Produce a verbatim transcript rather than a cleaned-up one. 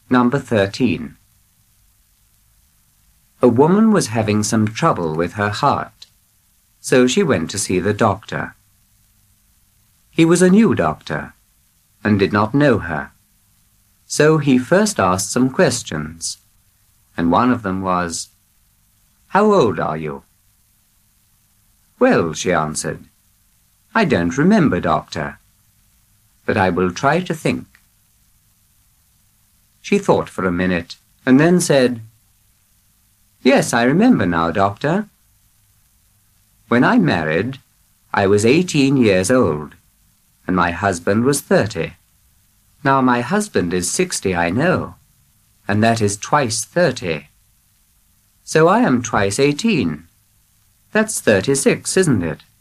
Number thirteen. A woman was having some trouble with her heart, so she went to see the doctor. He was a new doctor and did not know her, so he first asked some questions, and one of them was, "How old are you?" "Well," she answered, "I don't remember, doctor, but I will try to think." She thought for a minute and then said, "Yes, I remember now, doctor. When I married, I was eighteen years old, and my husband was thirty. Now my husband is sixty, I know, and that is twice thirty. So I am twice eighteen. That's thirty-six, isn't it?"